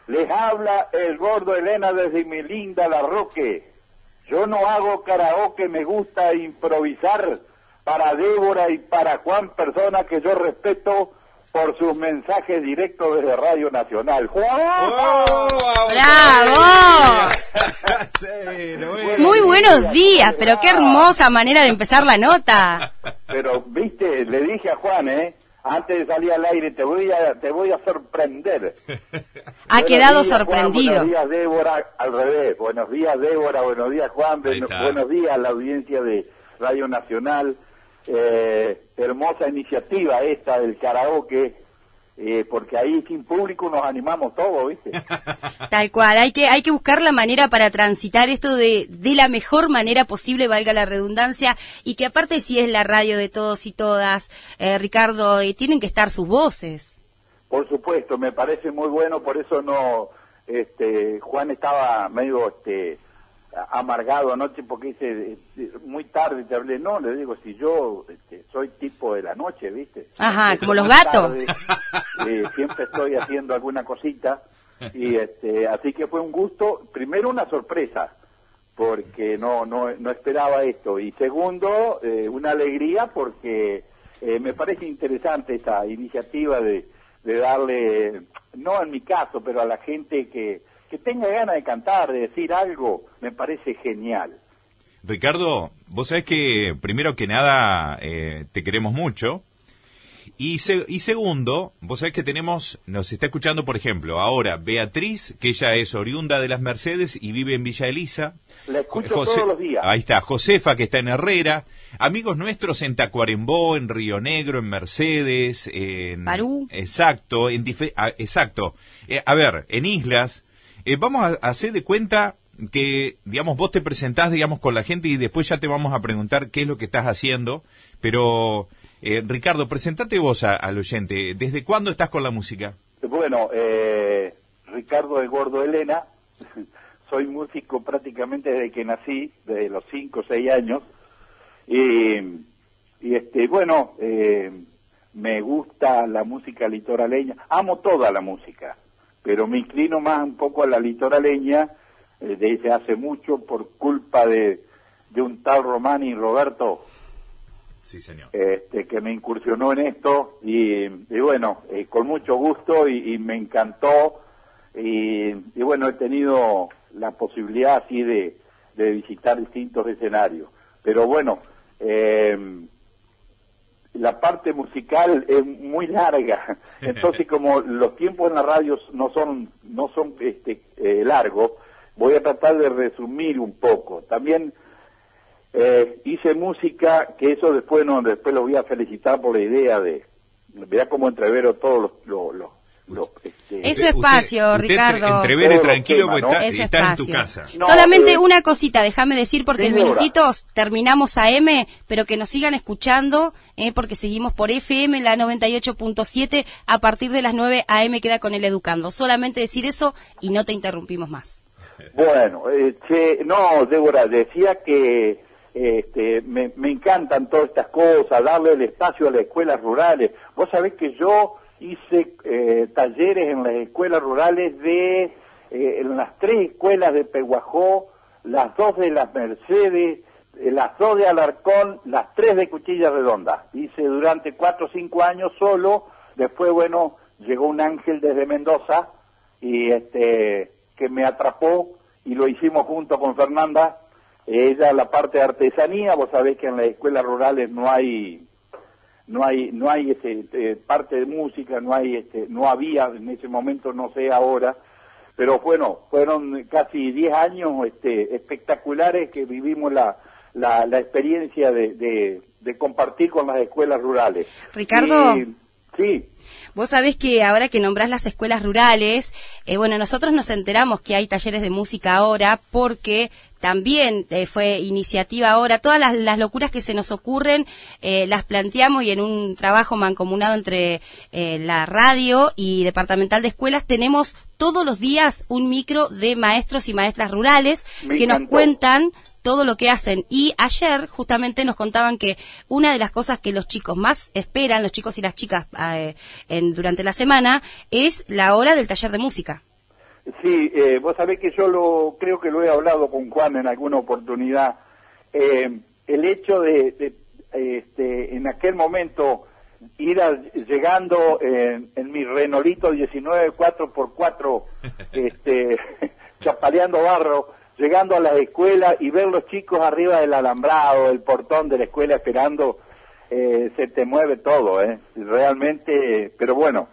Les habla el gordo Elena desde mi linda La Roque. Yo no hago karaoke, me gusta improvisar para Débora y para Juan, personas que yo respeto por sus mensajes directos desde Radio Nacional. ¡Oh, ¡Bravo! Sí, Muy buenos días, pero qué hermosa manera de empezar la nota. Pero, viste, le dije a Juan, antes de salir al aire, te voy a sorprender. Ha quedado sorprendido. Juan, buenos días, Débora, al revés. Buenos días, Débora, buenos días, Juan, buenos días a la audiencia de Radio Nacional. Hermosa iniciativa esta del karaoke, porque ahí sin público nos animamos todos, ¿viste? Tal cual, hay que buscar la manera para transitar esto de la mejor manera posible, valga la redundancia, y que aparte si es la radio de todos y todas, Ricardo, tienen que estar sus voces. Por supuesto, me parece muy bueno, por eso no, Juan estaba medio amargado anoche porque dice, muy tarde te hablé, no, le digo, si yo soy tipo de la noche, ¿viste? Ajá, como los gatos. Tarde, siempre estoy haciendo alguna cosita, y así que fue un gusto, primero una sorpresa, porque no esperaba esto, y segundo, una alegría porque me parece interesante esta iniciativa de darle, no en mi caso, pero a la gente que tenga ganas de cantar, de decir algo, me parece genial. Ricardo, vos sabés que, primero que nada, te queremos mucho. Y segundo, vos sabés que nos está escuchando, por ejemplo, ahora Beatriz, que ella es oriunda de Las Mercedes y vive en Villa Elisa. La escucho todos los días. Ahí está, Josefa, que está en Herrera. Amigos nuestros en Tacuarembó, en Río Negro, en Mercedes, en Parú. Exacto, exacto. A ver, en Islas. Vamos a hacer de cuenta que, digamos, vos te presentás, digamos, con la gente y después ya te vamos a preguntar qué es lo que estás haciendo. Pero, Ricardo, presentate vos al oyente. ¿Desde cuándo estás con la música? Bueno, Ricardo el Gordo Elena. Soy músico prácticamente desde que nací, desde los 5 o 6 años. Bueno, me gusta la música litoraleña. Amo toda la música, pero me inclino más un poco a la litoraleña desde hace mucho por culpa de un tal Romani Roberto. Sí, señor. Que me incursionó en esto y bueno, con mucho gusto y me encantó y bueno, he tenido la posibilidad así de visitar distintos escenarios, pero bueno, la parte musical es muy larga, entonces como los tiempos en la radio no son largos, voy a tratar de resumir un poco. También hice música, que eso después los voy a felicitar por la idea de, verá cómo entrevero todos los Es su espacio, Ricardo. Entrevere tranquilo porque ¿no? está en tu casa. No, solamente una cosita, déjame decir, porque en Débora. minutitos terminamos AM, pero que nos sigan escuchando, porque seguimos por FM, la 98.7, a partir de las 9 AM queda con el Educando. Solamente decir eso y no te interrumpimos más. Bueno, no, Débora, decía que me encantan todas estas cosas, darle el espacio a las escuelas rurales. Vos sabés que yo hice talleres en las escuelas rurales en las 3 escuelas de Peguajó, las 2 de Las Mercedes, las 2 de Alarcón, las 3 de Cuchilla Redonda. Hice durante 4 o 5 años solo, después, bueno, llegó un ángel desde Mendoza y que me atrapó y lo hicimos junto con Fernanda. Ella la parte de artesanía, vos sabés que en las escuelas rurales no hay parte de música, no había en ese momento, no sé ahora, pero bueno, fueron casi 10 años espectaculares que vivimos la experiencia de compartir con las escuelas rurales. Ricardo. Sí. Vos sabés que ahora que nombrás las escuelas rurales, bueno, nosotros nos enteramos que hay talleres de música ahora porque también fue iniciativa ahora. Todas las locuras que se nos ocurren las planteamos y en un trabajo mancomunado entre la radio y departamental de escuelas tenemos todos los días un micro de maestros y maestras rurales que nos cuentan todo lo que hacen. Y ayer justamente nos contaban que una de las cosas que los chicos más esperan, los chicos y las chicas durante la semana, es la hora del taller de música. Sí, vos sabés que yo creo que lo he hablado con Juan en alguna oportunidad. El hecho de en aquel momento llegando en mi Renolito 19 4x4, chapaleando barro, llegando a las escuelas y ver los chicos arriba del alambrado, del portón de la escuela esperando, se te mueve todo, realmente, pero bueno,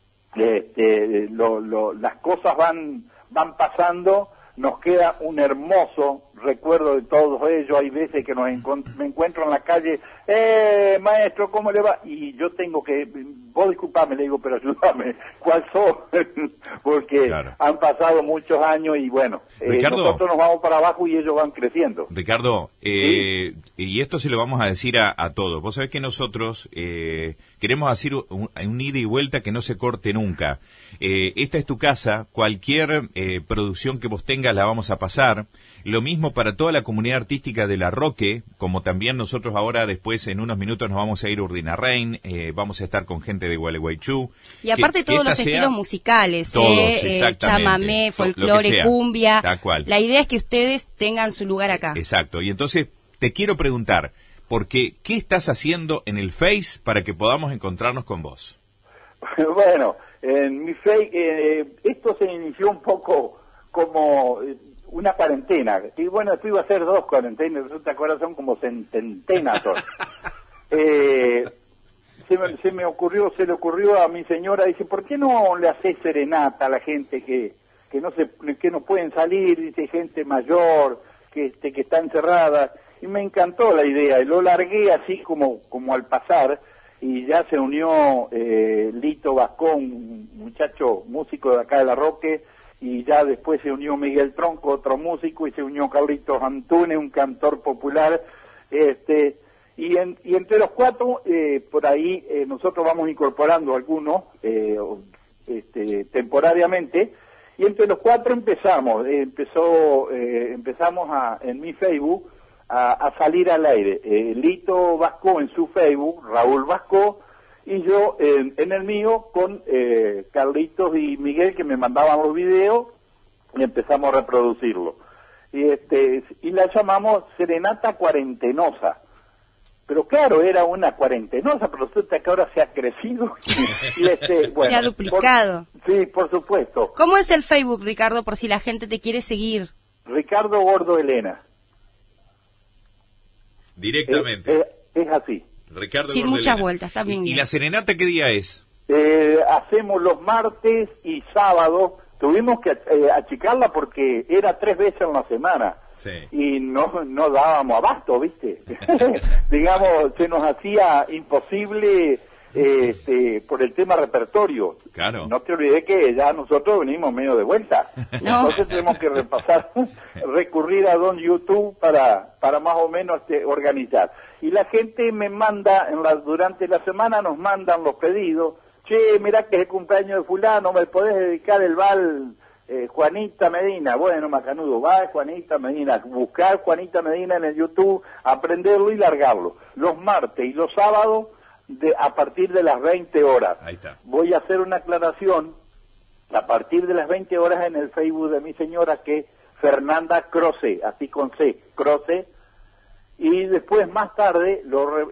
las cosas van pasando, nos queda un hermoso recuerdo de todos ellos. Hay veces que me encuentro en la calle, maestro, ¿cómo le va? Y yo tengo que, vos disculpame, le digo, pero ayúdame, ¿cuál sos? Porque claro, han pasado muchos años y bueno, Ricardo, nosotros nos vamos para abajo y ellos van creciendo. Ricardo, ¿Sí? Y esto se lo vamos a decir a todos. Vos sabés que nosotros queremos hacer un ida y vuelta que no se corte nunca. Esta es tu casa, cualquier producción que vos tengas la vamos a pasar. Lo mismo para toda la comunidad artística de La Roque, como también nosotros ahora después en unos minutos nos vamos a ir a Urdinarrain, vamos a estar con gente de Gualeguaychú. Y aparte todos los estilos musicales, todos, chamamé, folclore, cumbia. Tal cual. La idea es que ustedes tengan su lugar acá. Exacto, y entonces te quiero preguntar, porque ¿qué estás haciendo en el Face para que podamos encontrarnos con vos? Bueno, en mi Face, esto se inició un poco como una cuarentena, y bueno, después iba a hacer 2 cuarentenas, resulta que ahora son como centenas. Se le ocurrió a mi señora, dice, ¿por qué no le haces serenata a la gente que no pueden salir, dice, gente mayor, que está encerrada? Y me encantó la idea, y lo largué así como al pasar, y ya se unió Lito Vascón, un muchacho músico de acá de La Roque, y ya después se unió Miguel Tronco, otro músico, y se unió Carlitos Antunes, un cantor popular, y entre los 4, por ahí nosotros vamos incorporando algunos temporariamente, y entre los 4 empezamos en mi Facebook a salir al aire. Lito Vasco en su Facebook, Raúl Vasco, y yo en el mío con Carlitos y Miguel, que me mandaban los videos, y empezamos a reproducirlo. Y la llamamos Serenata Cuarentenosa. Pero claro, era una cuarentenosa, pero resulta que ahora se ha crecido. Bueno, se ha duplicado. Sí, por supuesto. ¿Cómo es el Facebook, Ricardo, por si la gente te quiere seguir? Ricardo Gordo Elena. Directamente. Es así. Ricardo Sin Gordo muchas Elena. vueltas, está bien. ¿Y la serenata qué día es? Hacemos los martes y sábados. Tuvimos que achicarla porque era 3 veces en la semana. Sí. Y no dábamos abasto, ¿viste? Digamos, se nos hacía imposible por el tema repertorio. Claro. No te olvides que ya nosotros venimos medio de vuelta. No. Entonces tenemos que recurrir a Don YouTube para más o menos organizar. Y la gente me manda, durante la semana nos mandan los pedidos. Che, mirá que es el cumpleaños de fulano, ¿me podés dedicar el vals Juanita Medina? Bueno, macanudo, va Juanita Medina, buscar Juanita Medina en el YouTube, aprenderlo y largarlo. Los martes y los sábados a partir de las 20 horas. Ahí está. Voy a hacer una aclaración, a partir de las 20 horas en el Facebook de mi señora, que es Fernanda Croce, así con C, Croce, y después más tarde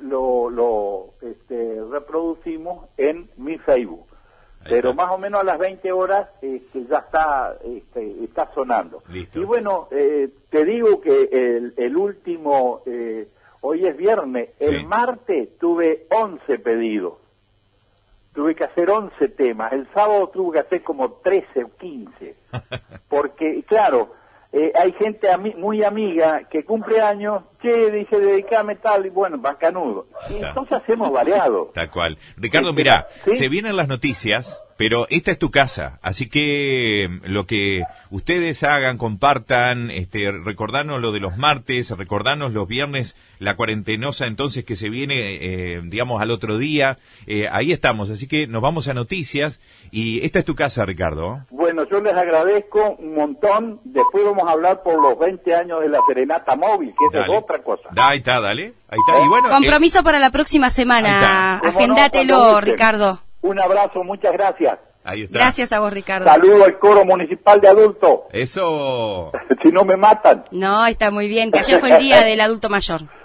lo reproducimos en mi Facebook. Pero más o menos a las 20 horas ya está sonando. Listo. Y bueno, te digo que el último, hoy es viernes, Sí. El martes tuve 11 pedidos. Tuve que hacer 11 temas. El sábado tuve que hacer como 13 o 15. Porque, claro, hay gente muy amiga que cumple años, che, dice, dedicame tal, y bueno, bacanudo. Y entonces hacemos variado. Tal cual. Ricardo, mirá, ¿Sí? se vienen las noticias, pero esta es tu casa, así que lo que ustedes hagan, compartan, recordarnos lo de los martes, recordarnos los viernes, la cuarentenosa entonces que se viene, digamos, al otro día, ahí estamos, así que nos vamos a noticias, y esta es tu casa, Ricardo. Bueno, yo les agradezco un montón, después vamos a hablar por los 20 años de la Serenata Móvil, que esa es otra cosa. Ahí está, dale, ahí está, y bueno... Compromiso para la próxima semana, Ahí está. agendátelo, ¿Cómo no? Cuando gusten. Ricardo. Un abrazo, muchas gracias. Ahí está. Gracias a vos, Ricardo. Saludo al coro municipal de adultos. Eso. Si no me matan. No, está muy bien, que ayer fue el día del adulto mayor.